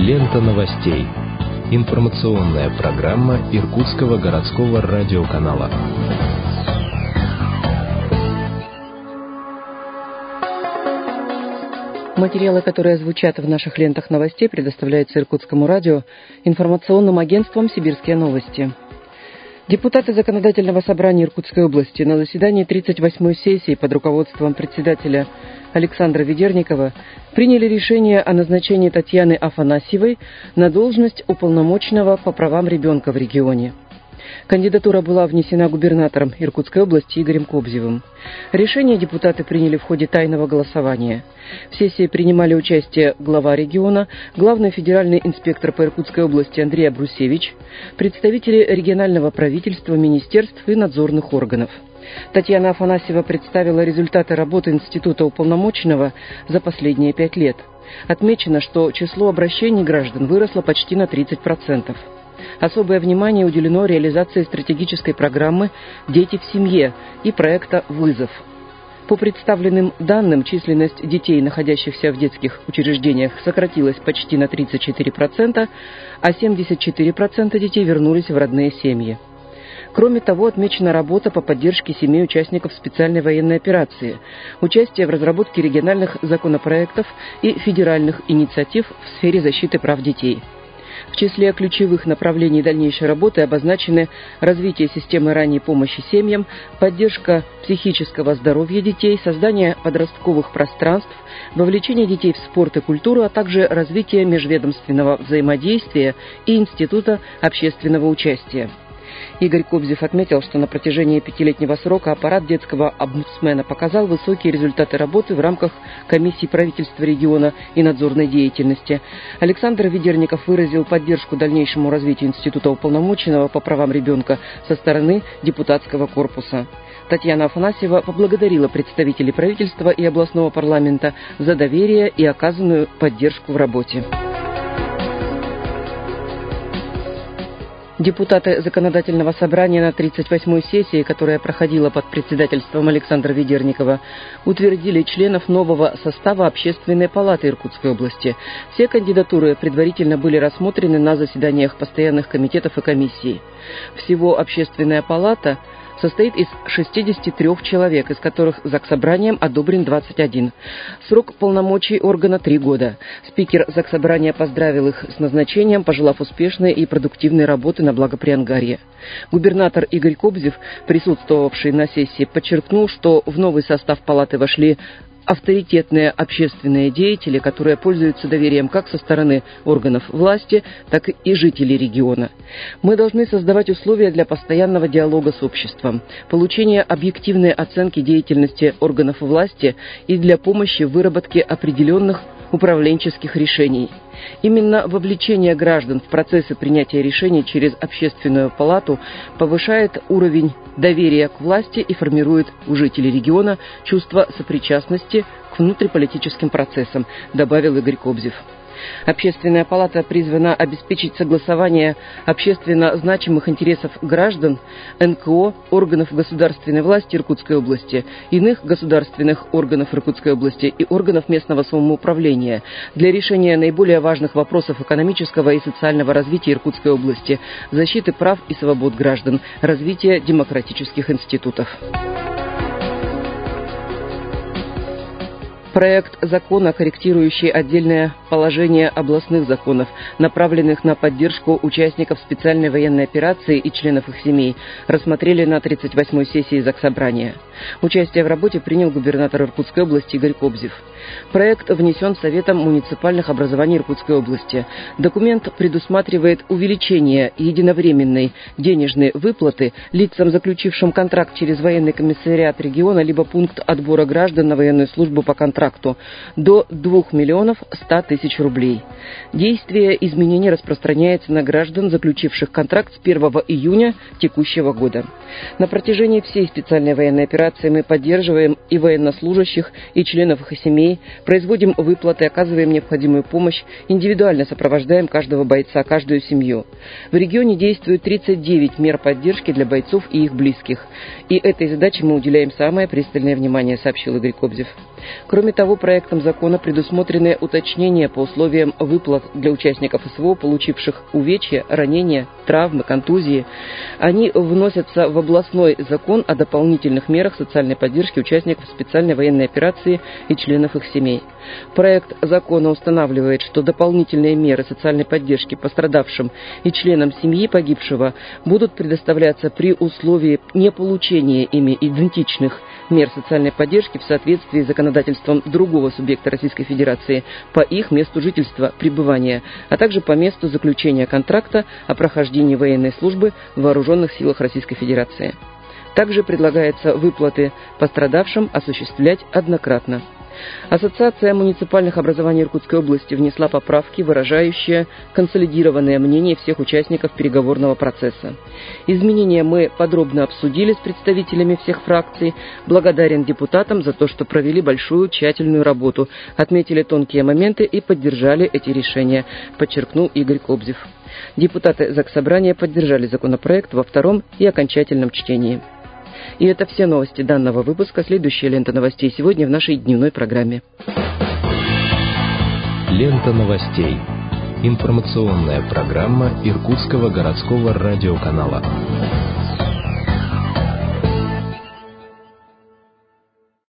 Лента новостей. Информационная программа Иркутского городского радиоканала. Материалы, которые звучат в наших лентах новостей, предоставляются Иркутскому радио информационным агентством «Сибирские новости». Депутаты Законодательного собрания Иркутской области на заседании 38-й сессии под руководством председателя Александра Ведерникова приняли решение о назначении Татьяны Афанасьевой на должность уполномоченного по правам ребенка в регионе. Кандидатура была внесена губернатором Иркутской области Игорем Кобзевым. Решение депутаты приняли в ходе тайного голосования. В сессии принимали участие глава региона, главный федеральный инспектор по Иркутской области Андрей Абрусевич, представители регионального правительства, министерств и надзорных органов. Татьяна Афанасьева представила результаты работы Института уполномоченного за последние 5 лет. Отмечено, что число обращений граждан выросло почти на 30%. Особое внимание уделено реализации стратегической программы «Дети в семье» и проекта «Вызов». По представленным данным, численность детей, находящихся в детских учреждениях, сократилась почти на 34%, а 74% детей вернулись в родные семьи. Кроме того, отмечена работа по поддержке семей участников специальной военной операции, участие в разработке региональных законопроектов и федеральных инициатив в сфере защиты прав детей. В числе ключевых направлений дальнейшей работы обозначены развитие системы ранней помощи семьям, поддержка психического здоровья детей, создание подростковых пространств, вовлечение детей в спорт и культуру, а также развитие межведомственного взаимодействия и института общественного участия. Игорь Кобзев отметил, что на протяжении 5-летнего срока аппарат детского омбудсмена показал высокие результаты работы в рамках комиссии правительства региона и надзорной деятельности. Александр Ведерников выразил поддержку дальнейшему развитию Института уполномоченного по правам ребенка со стороны депутатского корпуса. Татьяна Афанасьева поблагодарила представителей правительства и областного парламента за доверие и оказанную поддержку в работе. Депутаты Законодательного собрания на 38-й сессии, которая проходила под председательством Александра Ведерникова, утвердили членов нового состава Общественной палаты Иркутской области. Все кандидатуры предварительно были рассмотрены на заседаниях постоянных комитетов и комиссий. Всего Общественная палата состоит из 63 человек, из которых Заксобранием одобрен 21. Срок полномочий органа 3 года. Спикер Заксобрания поздравил их с назначением, пожелав успешной и продуктивной работы на благо Приангарья. Губернатор Игорь Кобзев, присутствовавший на сессии, подчеркнул, что в новый состав палаты вошли авторитетные общественные деятели, которые пользуются доверием как со стороны органов власти, так и жителей региона. Мы должны создавать условия для постоянного диалога с обществом, получения объективной оценки деятельности органов власти и для помощи в выработке определенных управленческих решений. Именно вовлечение граждан в процессы принятия решений через Общественную палату повышает уровень доверия к власти и формирует у жителей региона чувство сопричастности к внутриполитическим процессам, добавил Игорь Кобзев. Общественная палата призвана обеспечить согласование общественно значимых интересов граждан, НКО, органов государственной власти Иркутской области, иных государственных органов Иркутской области и органов местного самоуправления для решения наиболее важных вопросов экономического и социального развития Иркутской области, защиты прав и свобод граждан, развития демократических институтов. Проект закона, корректирующий отдельное положение областных законов, направленных на поддержку участников специальной военной операции и членов их семей, рассмотрели на 38-й сессии Заксобрания. Участие в работе принял губернатор Иркутской области Игорь Кобзев. Проект внесен Советом муниципальных образований Иркутской области. Документ предусматривает увеличение единовременной денежной выплаты лицам, заключившим контракт через военный комиссариат региона либо пункт отбора граждан на военную службу по контракту до 2 миллионов 100 тысяч рублей. Действие изменений распространяется на граждан, заключивших контракт с 1 июня текущего года. На протяжении всей специальной военной операции мы поддерживаем и военнослужащих, и членов их семей семей, производим выплаты, оказываем необходимую помощь, индивидуально сопровождаем каждого бойца, каждую семью. В регионе действует 39 мер поддержки для бойцов и их близких. И этой задаче мы уделяем самое пристальное внимание, сообщил Игорь Кобзев. Кроме того, проектом закона предусмотрены уточнения по условиям выплат для участников СВО, получивших увечья, ранения, травмы, контузии. Они вносятся в областной закон о дополнительных мерах социальной поддержки участников специальной военной операции и членов их семей. Проект закона устанавливает, что дополнительные меры социальной поддержки пострадавшим и членам семьи погибшего будут предоставляться при условии неполучения ими идентичных мер социальной поддержки в соответствии с законодательством другого субъекта Российской Федерации по их месту жительства, пребывания, а также по месту заключения контракта о прохождении военной службы в Вооруженных силах Российской Федерации. Также предлагается выплаты пострадавшим осуществлять однократно. Ассоциация муниципальных образований Иркутской области внесла поправки, выражающие консолидированное мнение всех участников переговорного процесса. Изменения мы подробно обсудили с представителями всех фракций. Благодарен депутатам за то, что провели большую тщательную работу, отметили тонкие моменты и поддержали эти решения, подчеркнул Игорь Кобзев. Депутаты Заксобрания поддержали законопроект во втором и окончательном чтении. И это все новости данного выпуска. Следующая лента новостей сегодня в нашей дневной программе. Лента новостей. Информационная программа Иркутского городского радиоканала.